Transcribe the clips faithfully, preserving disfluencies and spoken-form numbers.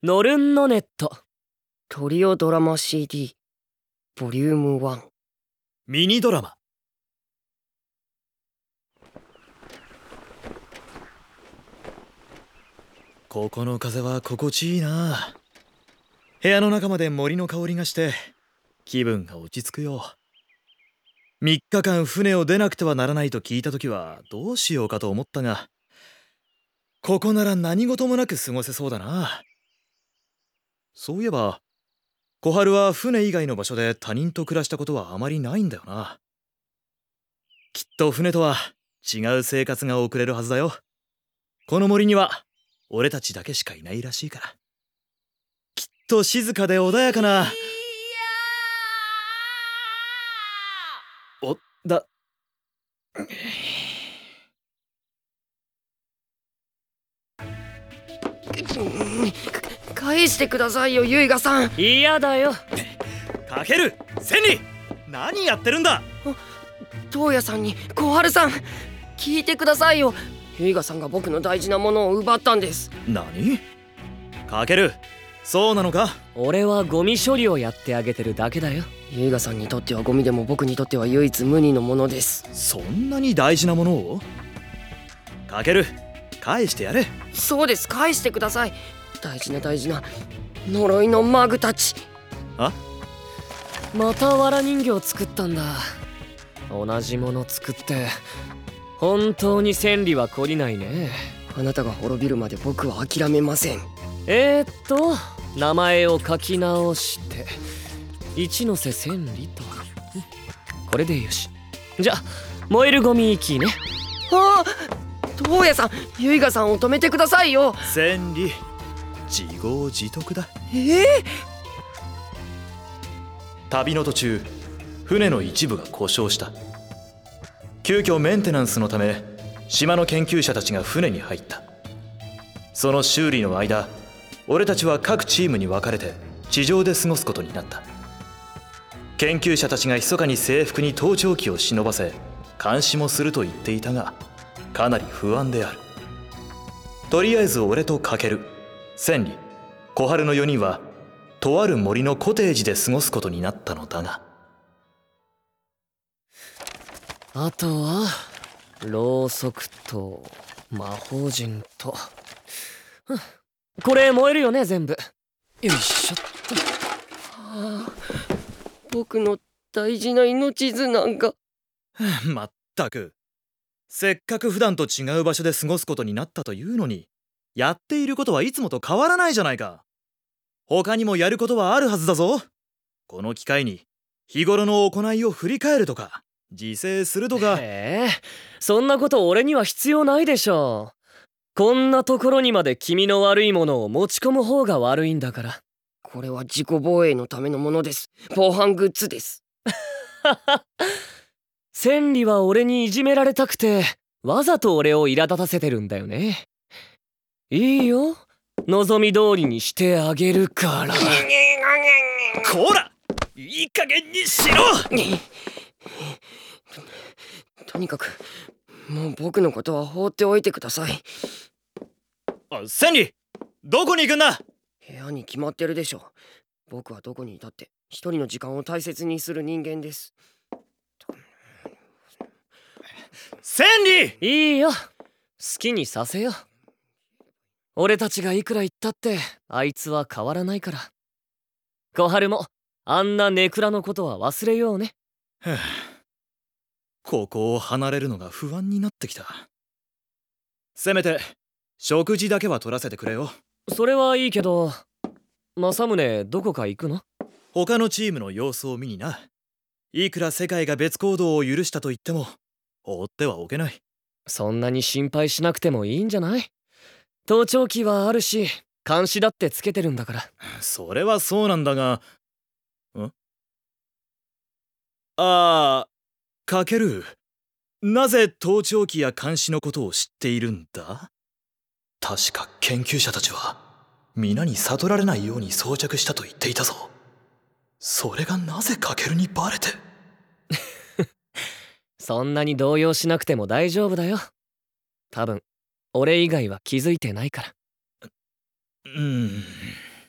ノルンノネットトリオドラマ シーディー ボリュームワンミニドラマ。ここの風は心地いいな。部屋の中まで森の香りがして気分が落ち着くよ。みっかかん船を出なくてはならないと聞いた時はどうしようかと思ったが、ここなら何事もなく過ごせそうだな。そういえば小春は船以外の場所で他人と暮らしたことはあまりないんだよな。きっと船とは違う生活が送れるはずだよ。この森には俺たちだけしかいないらしいから。きっと静かで穏やかな。おだ返してくださいよ、ユイガさん。 嫌だよ。 かける千里、何やってるんだ。 トウヤさんに小春さん、聞いてくださいよ。ユイガさんが僕の大事なものを奪ったんです。 何？かける、そうなのか？ 俺はゴミ処理をやってあげてるだけだよ。 ユイガさんにとってはゴミでも僕にとっては唯一無二のものです。 そんなに大事なものを？かける、返してやれ。 そうです、返してください。大事な大事な呪いのマグたち。 あ？ また藁人形作ったんだ。同じもの作って本当に千里は懲りないね。 あなたが滅びるまで僕は諦めません。 えー、っと名前を書き直して一ノ瀬千里と、これでよし。じゃ燃えるゴミ行きね。 ああ、トウヤさん、ユイガさんを止めてくださいよ。 千里、自業自得だ。 ええー、 旅の途中船の一部が故障した。急遽メンテナンスのため島の研究者たちが船に入った。その修理の間、俺たちは各チームに分かれて地上で過ごすことになった。研究者たちが密かに制服に盗聴器を忍ばせ監視もすると言っていたが、かなり不安である。とりあえず俺とカケル、千里、小春のよにんはとある森のコテージで過ごすことになったのだが、 あとはろうそくと魔法陣と、これ燃えるよね全部。よいしょっと。 はあ、僕の大事な命綱が。 まったく、せっかく普段と違う場所で過ごすことになったというのに、やっていることはいつもと変わらないじゃないか。他にもやることはあるはずだぞ。この機会に日頃の行いを振り返るとか自制するとか。 へえ、そんなこと俺には必要ないでしょ。こんなところにまで君の悪いものを持ち込む方が悪いんだから。 これは自己防衛のためのものです。防犯グッズです。 千里は俺にいじめられたくてわざと俺を苛立たせてるんだよね。いいよ、望み通りにしてあげるから。 こら、いい加減にしろ。 とにかくもう僕のことは放っておいてください。 あ、千里、どこに行くんだ。 部屋に決まってるでしょ。僕はどこにいたって一人の時間を大切にする人間です。 千里、 いいよ、好きにさせよ。俺たちがいくら言ったってあいつは変わらないから。小春もあんなネクラのことは忘れようね。 はあ、ここを離れるのが不安になってきた。せめて食事だけは取らせてくれよ。 それはいいけど、政宗どこか行くの？ 他のチームの様子を見にな。いくら世界が別行動を許したと言っても放ってはおけない。 そんなに心配しなくてもいいんじゃない？盗聴器はあるし監視だってつけてるんだから。 それはそうなんだが、ん？ああ、かける。なぜ盗聴器や監視のことを知っているんだ？確か研究者たちは皆に悟られないように装着したと言っていたぞ。それがなぜかけるにバレて。 そんなに動揺しなくても大丈夫だよ。多分俺以外は気づいてないから。 うん。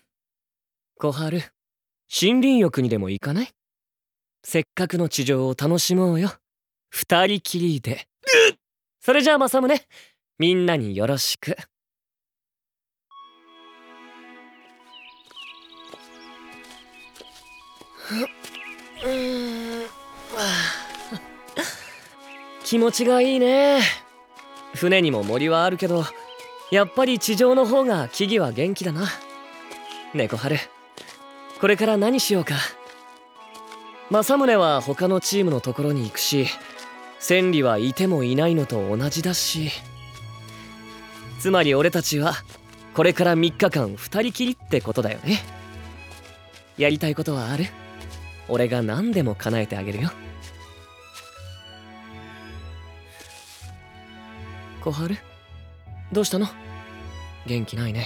小春、森林浴にでも行かない？せっかくの地上を楽しもうよ。二人きりで。それじゃあ政宗、みんなによろしく。気持ちがいいね。船にも森はあるけど、やっぱり地上の方が木々は元気だな。ねえ小春、これから何しようか。政宗は他のチームのところに行くし、千里はいてもいないのと同じだし、つまり俺たちはこれからみっかかん二人きりってことだよね。やりたいことはある？俺が何でも叶えてあげるよ。小春、どうしたの？元気ないね。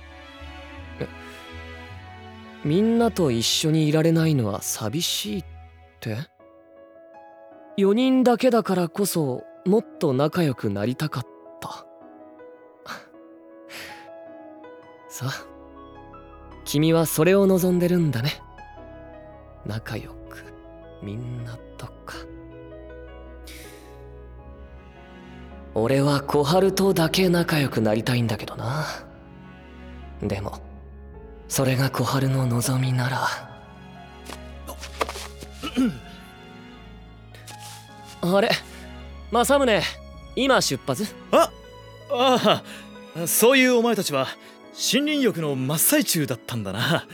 みんなと一緒にいられないのは寂しいって？よにんだけだからこそもっと仲良くなりたかった。さあ、君はそれを望んでるんだね。仲良くみんなとか。俺は小春とだけ仲良くなりたいんだけどな。でもそれが小春の望みなら。あれ、政宗、今出発？ あああ、そういうお前たちは森林浴の真っ最中だったんだな。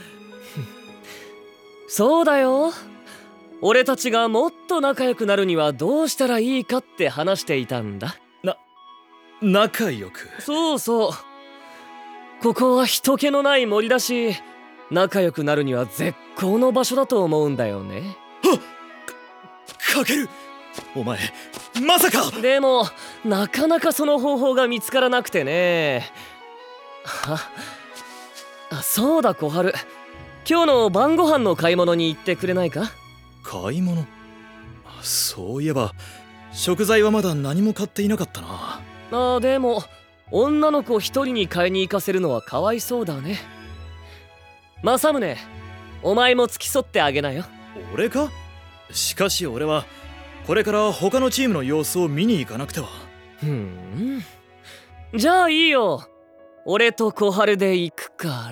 そうだよ。俺たちがもっと仲良くなるにはどうしたらいいかって話していたんだ。 な、仲良く？ そうそう。ここは人気のない森だし、仲良くなるには絶好の場所だと思うんだよね。 はっ！か、かける！お前、まさか！ でも、なかなかその方法が見つからなくてね。はあ、そうだ小春。今日の晩ご飯の買い物に行ってくれないか？ 買い物？そういえば食材はまだ何も買っていなかったな。 あ、でも女の子一人に買いに行かせるのはかわいそうだね。政宗、お前も付き添ってあげなよ。 俺か？しかし俺はこれから他のチームの様子を見に行かなくては。 ふん、じゃあいいよ。俺と小春で行くから。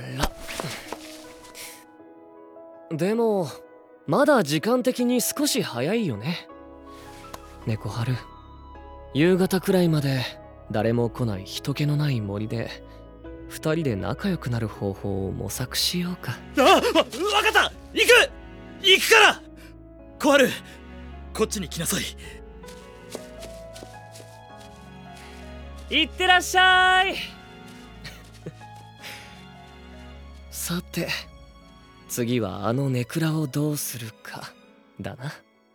でもまだ時間的に少し早いよね。ね、小春、夕方くらいまで誰も来ない人気のない森で二人で仲良くなる方法を模索しようか。 あ、わ、わかった！行く！行くから！小春、こっちに来なさい。 いってらっしゃい。さて、次はあのネクラをどうするかだな。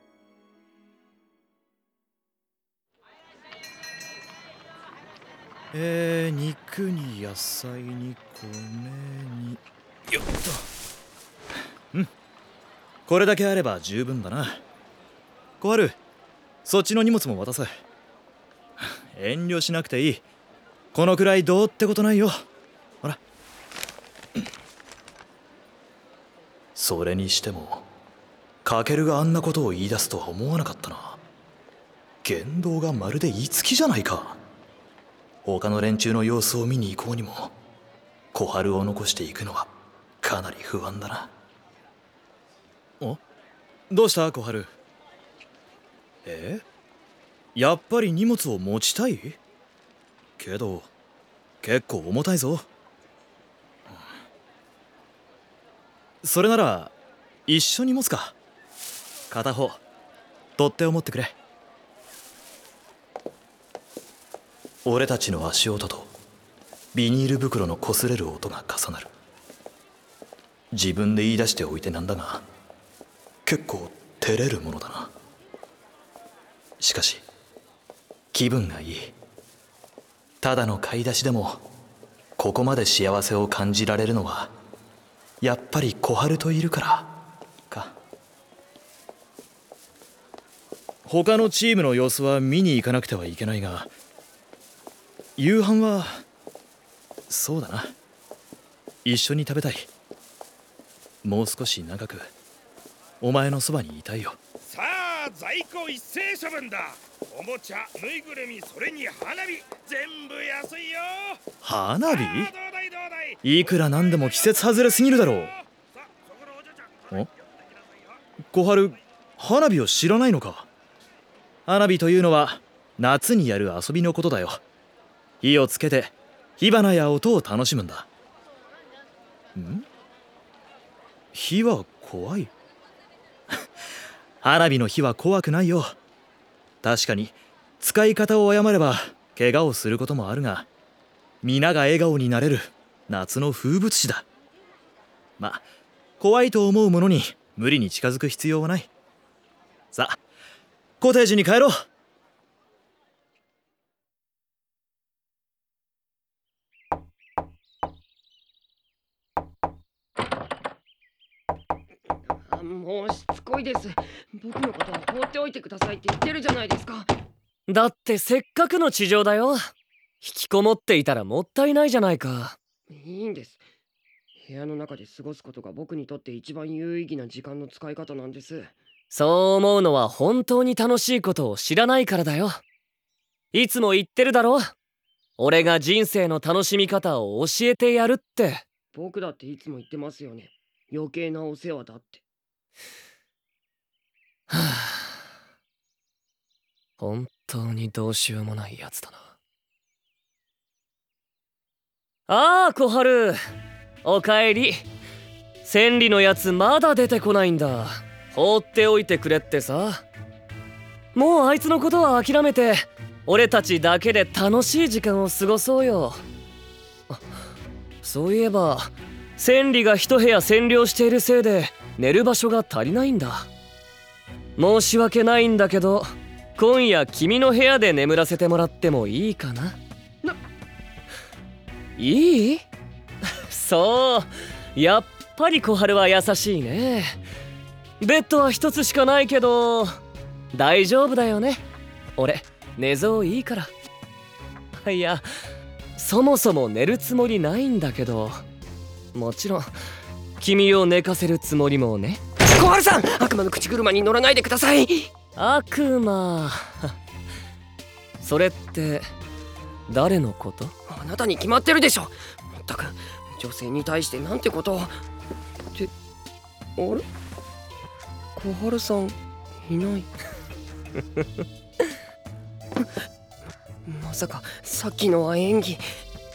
えー、肉に野菜に米によっと。うん、これだけあれば十分だな。小春、そっちの荷物も渡せ。遠慮しなくていい。このくらいどうってことないよ。ほら。それにしてもカケルがあんなことを言い出すとは思わなかったな。言動がまるでいつきじゃないか。他の連中の様子を見に行こうにも小春を残していくのはかなり不安だな。お？どうした小春？え？やっぱり荷物を持ちたい？けど結構重たいぞ。それなら一緒に持つか。片方取っ手を持ってくれ。俺たちの足音とビニール袋の擦れる音が重なる。自分で言い出しておいてなんだが結構照れるものだな。しかし気分がいい。ただの買い出しでもここまで幸せを感じられるのはやっぱり小春といるからか。他のチームの様子は見に行かなくてはいけないが、夕飯はそうだな、一緒に食べたい。 もう少し長くお前のそばにいたいよ。 さあ在庫一斉処分だ。おもちゃ、ぬいぐるみ、それに花火、全部安いよ。 花火？ さあどうだいどうだい。 いくらなんでも季節外れすぎるだろう。 さあそこのお嬢ちゃん、 お小春、花火を知らないのか？花火というのは夏にやる遊びのことだよ。火をつけて火花や音を楽しむんだ。ん？火は怖い？花火の火は怖くないよ。確かに使い方を誤れば怪我をすることもあるが、皆が笑顔になれる夏の風物詩だ。ま、怖いと思うものに無理に近づく必要はない。さあ、コテージに帰ろう。 あ、もうしつこいです。僕のことは放っておいてくださいって言ってるじゃないですか。 だってせっかくの地上だよ。引きこもっていたらもったいないじゃないか。 いいんです。部屋の中で過ごすことが僕にとって一番有意義な時間の使い方なんです。 そう思うのは本当に楽しいことを知らないからだよ。いつも言ってるだろ。俺が人生の楽しみ方を教えてやるって。 僕だっていつも言ってますよね。余計なお世話だって。 はあ、本当にどうしようもないやつだな。ああ、小春、おかえり。千里のやつまだ出てこないんだ。放っておいてくれってさ。もうあいつのことは諦めて俺たちだけで楽しい時間を過ごそうよ。あ、そういえば千里が一部屋占領しているせいで寝る場所が足りないんだ。申し訳ないんだけど今夜君の部屋で眠らせてもらってもいいかな？いい？そう、やっぱり小春は優しいね。ベッドは一つしかないけど大丈夫だよね。俺寝相いいから。いや、そもそも寝るつもりないんだけど、もちろん君を寝かせるつもりもね。 小春さん、悪魔の口車に乗らないでください。 悪魔それって誰のこと？ あなたに決まってるでしょ。まったく女性に対してなんてことを。ってあれ、小春さんいない。まさかさっきのは演技。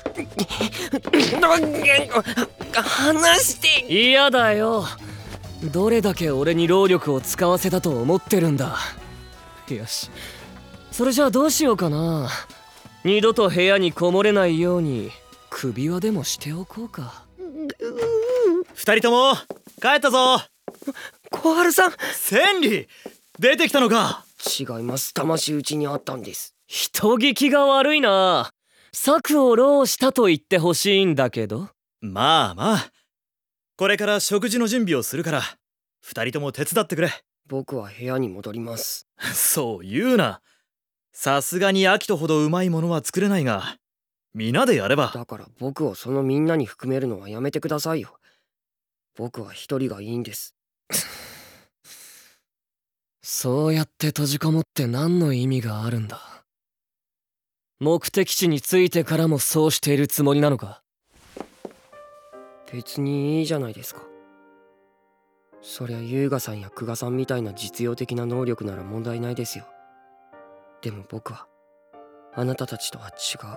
話して。 嫌だよ。どれだけ俺に労力を使わせたと思ってるんだ。よし、それじゃあどうしようかな。二度と部屋にこもれないように首輪でもしておこうか。 二人とも帰ったぞ。 小春さん。 千里出てきたのか。 違います。魂打ちにあったんです。 人聞きが悪いな。策を浪したと言ってほしいんだけど。 まあまあ、これから食事の準備をするから二人とも手伝ってくれ。 僕は部屋に戻ります。 そう言うな。さすがに秋人ほどうまいものは作れないが、皆でやれば。 だから僕をそのみんなに含めるのはやめてくださいよ。僕は一人がいいんです。 そうやって閉じこもって何の意味があるんだ。目的地に着いてからもそうしているつもりなのか？ 別にいいじゃないですか。そりゃ優雅さんや久我さんみたいな実用的な能力なら問題ないですよ。でも僕はあなたたちとは違う。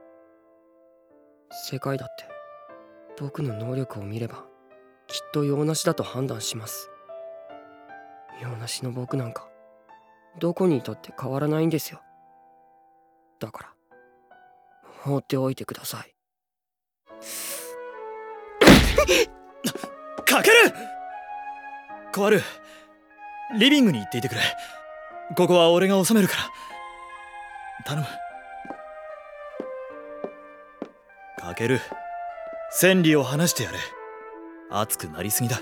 世界だって僕の能力を見ればきっと用なしだと判断します。用なしの僕なんかどこにいたって変わらないんですよ。だから放っておいてください。 かける。小春、リビングに行っていてくれ。ここは俺が収めるから頼む。かける、千里を離してやれ。熱くなりすぎだ。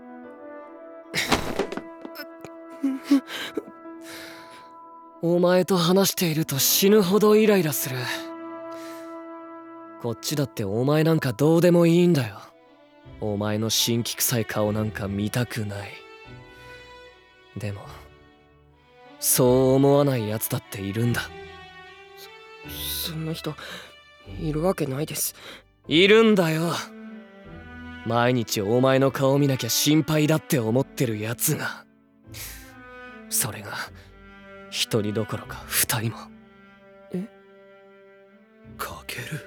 お前と話していると死ぬほどイライラする。こっちだってお前なんかどうでもいいんだよ。 お前の辛気臭い顔なんか見たくない。でもそう思わないやつだっているんだ。 そそんな人いるわけないです。 いるんだよ。毎日お前の顔見なきゃ心配だって思ってるやつが。それが一人どころか二人も。 え？ かける。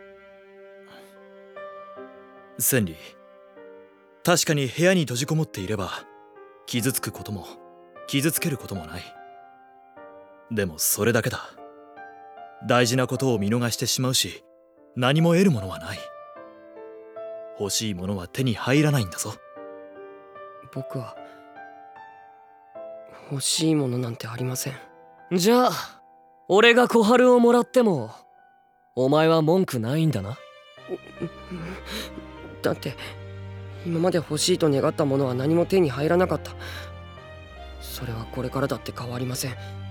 千里、確かに部屋に閉じこもっていれば傷つくことも傷つけることもない。でもそれだけだ。大事なことを見逃してしまうし、何も得るものはない。欲しいものは手に入らないんだぞ。 僕は欲しいものなんてありません。 じゃあ俺が小春をもらってもお前は文句ないんだな。 だって今まで欲しいと願ったものは何も手に入らなかった。それはこれからだって変わりません。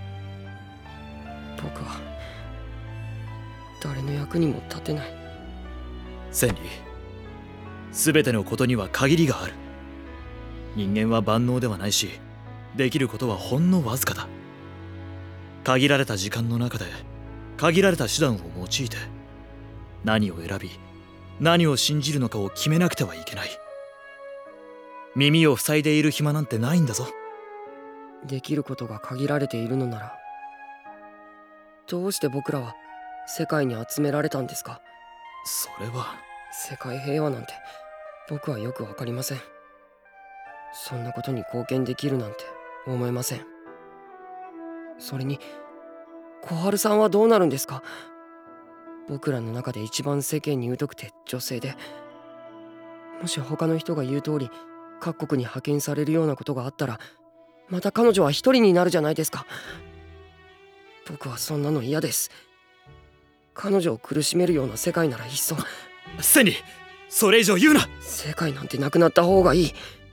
僕は誰の役にも立てない。 千里、全てのことには限りがある。人間は万能ではないし、できることはほんのわずかだ。限られた時間の中で限られた手段を用いて何を選び何を信じるのかを決めなくてはいけない。耳を塞いでいる暇なんてないんだぞ。 できることが限られているのなら、どうして僕らは世界に集められたんですか？ それは世界平和なんて僕はよくわかりません。そんなことに貢献できるなんて思えません。それに小春さんはどうなるんですか？僕らの中で一番世間に疎くて女性で、もし他の人が言う通り各国に派遣されるようなことがあったら、また彼女は一人になるじゃないですか。僕はそんなの嫌です。彼女を苦しめるような世界ならいっそ。 千里、それ以上言うな。 世界なんてなくなった方がいい。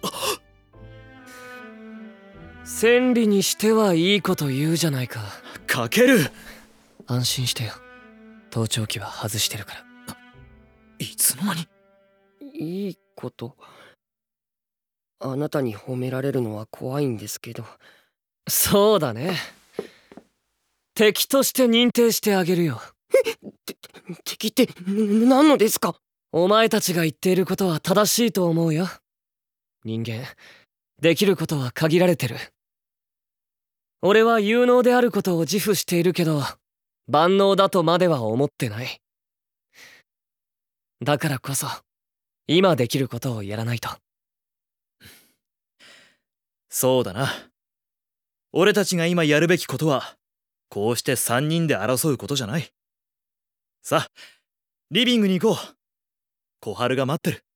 千里にしてはいいこと言うじゃないか。 かける。 安心してよ。盗聴器は外してるから。 いつの間に。 いいこと？あなたに褒められるのは怖いんですけど。 そうだね。敵として認定してあげるよ。 て敵って何のですか？ お前たちが言っていることは正しいと思うよ。人間できることは限られてる。俺は有能であることを自負しているけど、万能だとまでは思ってない。だからこそ今できることをやらないと。 そうだな。俺たちが今やるべきことはこうして三人で争うことじゃない。さあリビングに行こう。小春が待ってる。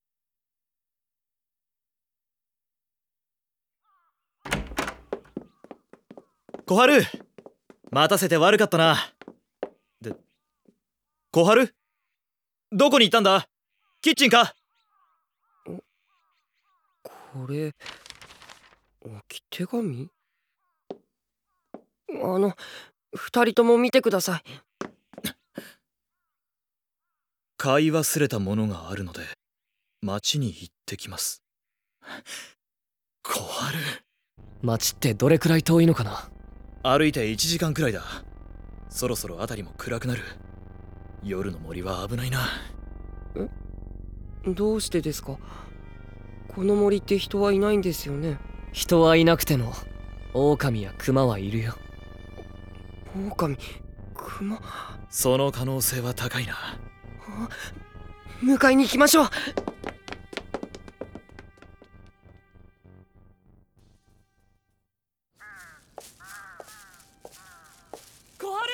小春、待たせて悪かったな。で、小春、どこに行ったんだ？キッチンか？ これ置き手紙？あの二人とも見てください。 買い忘れたものがあるので町に行ってきます。小春、 町ってどれくらい遠いのかな？ 歩いていちじかんくらいだ。そろそろ辺りも暗くなる。夜の森は危ないな。 え？どうしてですか？この森って人はいないんですよね。 人はいなくても狼や熊はいるよ。 狼、熊？ その可能性は高いな。 迎えに行きましょう。 小春！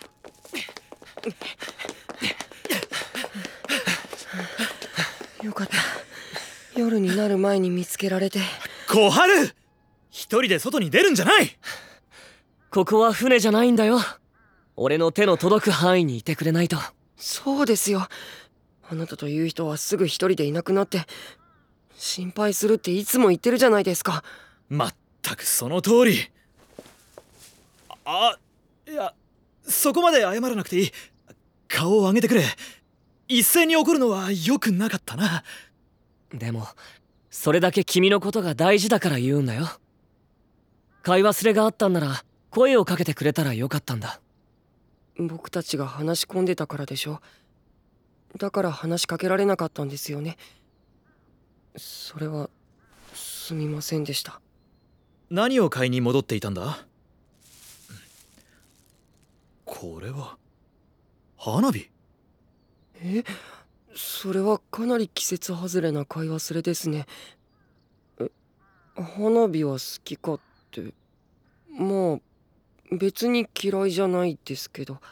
よかった。夜になる前に見つけられて。 小春！一人で外に出るんじゃない！ ここは船じゃないんだよ。俺の手の届く範囲にいてくれないと。 そうですよ。あなたという人はすぐ一人でいなくなって心配するっていつも言ってるじゃないですか。 まったくその通り。あ、いや、そこまで謝らなくていい。顔を上げてくれ。一斉に怒るのは良くなかったな。 でもそれだけ君のことが大事だから言うんだよ。買い忘れがあったんなら声をかけてくれたらよかったんだ。 僕たちが話し込んでたからでしょ。だから話しかけられなかったんですよね。それはすみませんでした。 何を買いに戻っていたんだ？これは花火？ え、それはかなり季節外れな買い忘れですね。え、花火は好きかって、まあ別に嫌いじゃないですけど。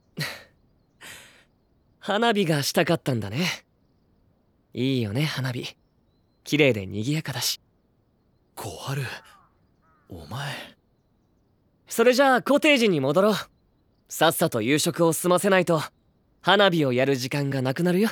花火がしたかったんだね。いいよね、花火。綺麗で賑やかだし。 小春、お前。 それじゃあコテージに戻ろう。さっさと夕食を済ませないと花火をやる時間がなくなるよ。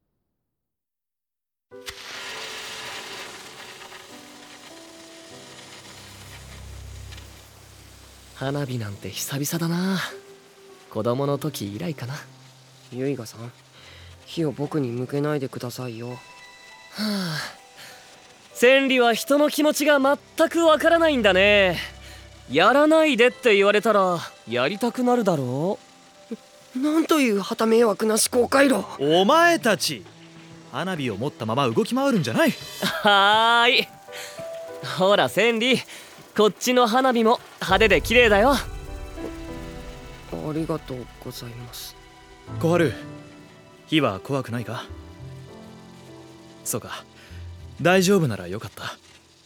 花火なんて久々だな。子供の時以来かな。 ユイガさん、火を僕に向けないでくださいよ。はあ、千里は人の気持ちが全くわからないんだね。やらないでって言われたらやりたくなるだろう。なんという旗迷惑な思考回路。 お前たち花火を持ったまま動き回るんじゃない。 はーい。ほら千里、こっちの花火も派手で綺麗だよ。 ありがとうございます。 小春、火は怖くないか？そうか、大丈夫ならよかった。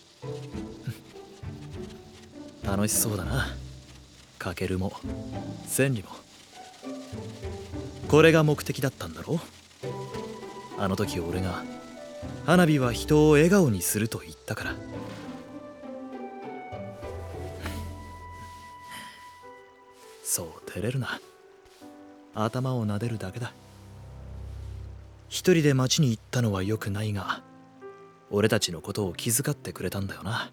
楽しそうだな、カケルも千里も。これが目的だったんだろう。あの時俺が花火は人を笑顔にすると言ったから。そう照れるな。頭を撫でるだけだ。一人で町に行ったのは良くないが、俺たちのことを気遣ってくれたんだよな。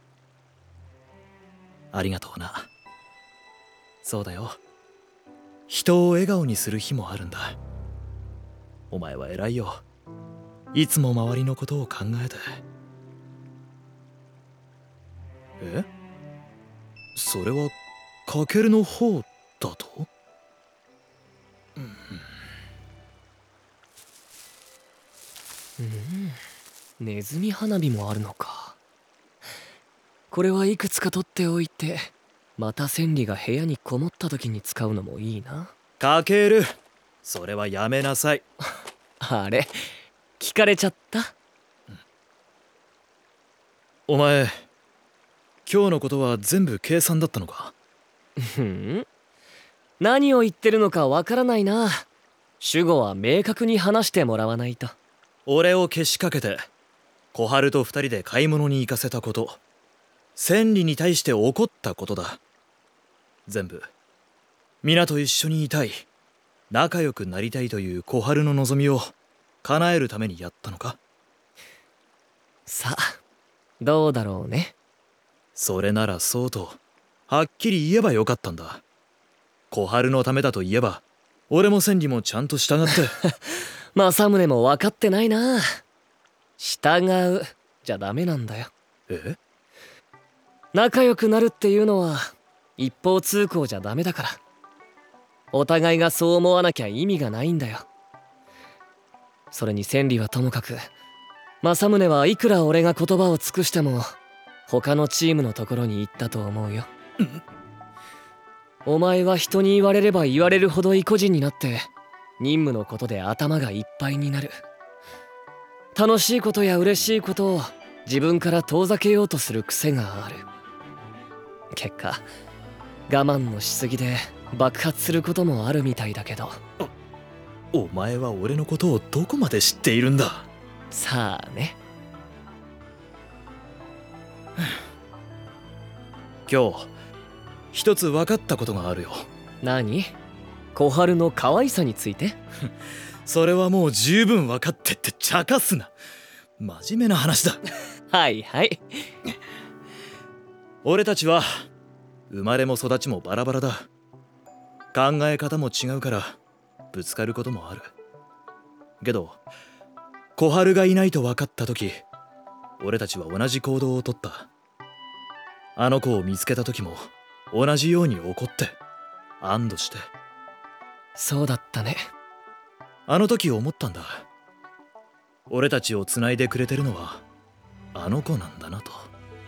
ありがとうな。そうだよ、人を笑顔にする日もあるんだ。お前は偉いよ。いつも周りのことを考えて。え？それはカケルの方だと？うん、 うん、ネズミ花火もあるのか。これはいくつか取っておいて、また千里が部屋にこもった時に使うのもいいな。 カケル、それはやめなさい。 あれ、聞かれちゃった？ うん、お前、今日のことは全部計算だったのか？ ふん、何を言ってるのかわからないな。主語は明確に話してもらわないと。 俺をけしかけて小春と二人で買い物に行かせたこと、千里に対して怒ったことだ。全部皆と一緒にいたい、仲良くなりたいという小春の望みを叶えるためにやったのか？ さあ、どうだろうね。 それならそうとはっきり言えばよかったんだ。小春のためだと言えば俺も千里もちゃんと従って。 政宗も分かってないな。従うじゃダメなんだよ。 え？ 仲良くなるっていうのは一方通行じゃダメだから。お互いがそう思わなきゃ意味がないんだよ。それに千里はともかく、政宗はいくら俺が言葉を尽くしても他のチームのところに行ったと思うよ。お前は人に言われれば言われるほど意固地になって任務のことで頭がいっぱいになる。楽しいことや嬉しいことを自分から遠ざけようとする癖がある。結果我慢のしすぎで爆発することもあるみたいだけど。 お前は俺のことをどこまで知っているんだ？ さあね。 今日一つ分かったことがあるよ。 何？小春の可愛さについて？ それはもう十分分かってって茶化すな。真面目な話だ。 はいはい。 俺たちは生まれも育ちもバラバラだ。考え方も違うからぶつかることもあるけど、 小春がいないと分かった時、俺たちは同じ行動をとった。あの子を見つけた時も同じように怒って安堵して。 そうだったね。 あの時思ったんだ。俺たちをつないでくれてるのはあの子なんだなと。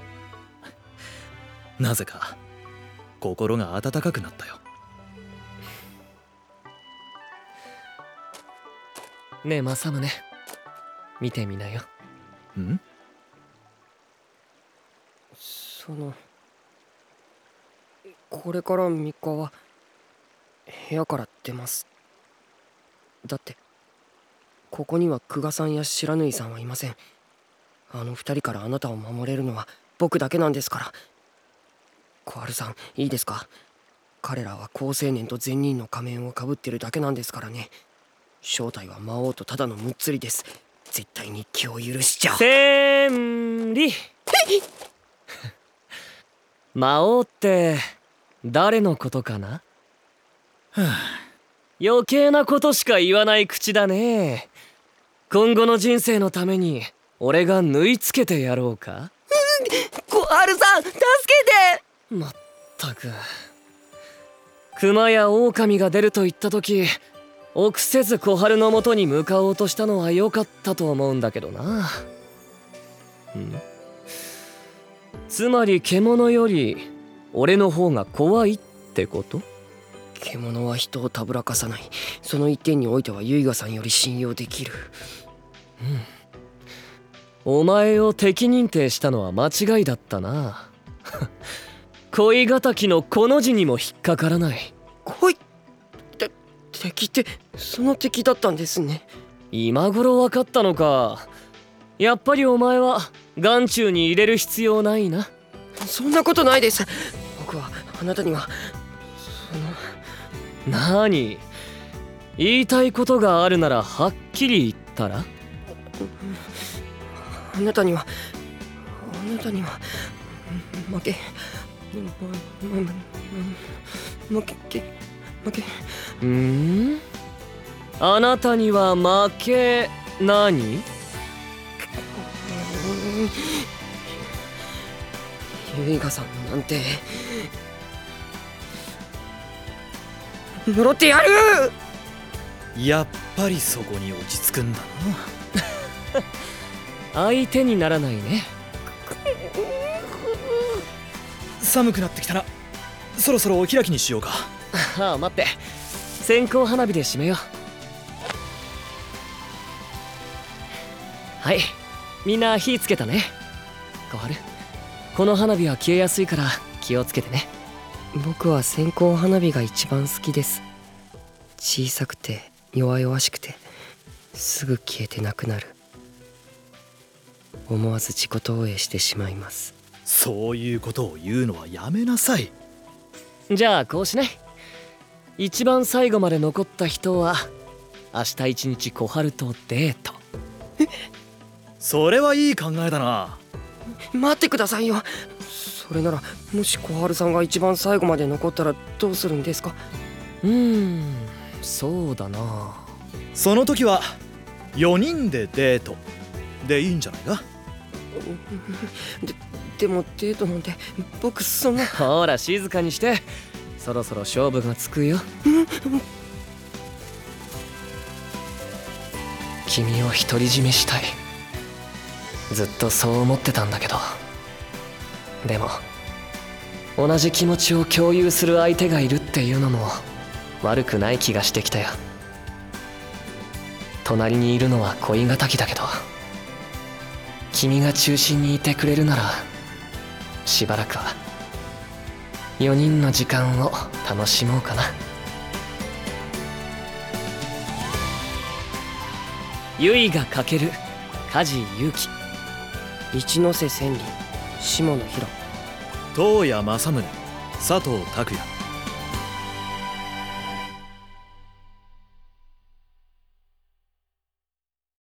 なぜか心が温かくなったよ。 ねえ政宗、見てみなよ。 ん？ そのこれからみっかは部屋から出ます。だってここには久我さんや白縫さんはいません。あの二人からあなたを守れるのは僕だけなんですから。小春さん、いいですか？彼らは好青年と善人の仮面をかぶってるだけなんですからね。正体は魔王とただのむっつりです。絶対に気を許しちゃ千里魔王って誰のことかな？ はあ、 余計なことしか言わない口だね。今後の人生のために俺が縫い付けてやろうか？ 小春さん、助けて！ まったく、熊や狼が出ると言った時、臆せず小春のもとに向かおうとしたのは良かったと思うんだけどな。ん？つまり獣より俺の方が怖いってこと？ 獣は人をたぶらかさない。その一点においては結賀さんより信用できる。 うん。お前を敵認定したのは間違いだったな。恋敵のこの字にも引っかからない。 恋って敵ってその敵だったんですね。 今頃分かったのか。やっぱりお前は眼中に入れる必要ないな。 そんなことないです。僕はあなたにはそのなに、言いたいことがあるならはっきり言ったら？ あなたにはあなたには負け負け負けうーん？あなたには負け何？ 結賀さんなんて呪ってやる！ やっぱりそこに落ち着くんだな。 相手にならないね。 寒くなってきたな。そろそろお開きにしようか。 ああ、待って、線香花火で締めよう。はい、みんな火つけたね。小春、この花火は消えやすいから気をつけてね。 僕は線香花火が一番好きです。小さくて弱々しくてすぐ消えてなくなる。思わず自己投影してしまいます。 そういうことを言うのはやめなさい。 じゃあこうしない？一番最後まで残った人は明日一日小春とデート。 え？ それはいい考えだな。 待ってくださいよ。それならもし小春さんが一番最後まで残ったらどうするんですか？ うーん、そうだな。 その時はよにんでデートでいいんじゃないか？ で, でもデートなんて僕そんな。 ほら静かにして、そろそろ勝負がつくよ。君を独り占めしたい。ずっとそう思ってたんだけど、でも同じ気持ちを共有する相手がいるっていうのも悪くない気がしてきたよ。隣にいるのは恋敵だけど、君が中心にいてくれるならしばらくはよにんの時間を楽しもうかな。ゆいがかける梶裕貴、 一ノ瀬千里、下野紘、 東谷正宗、佐藤拓也、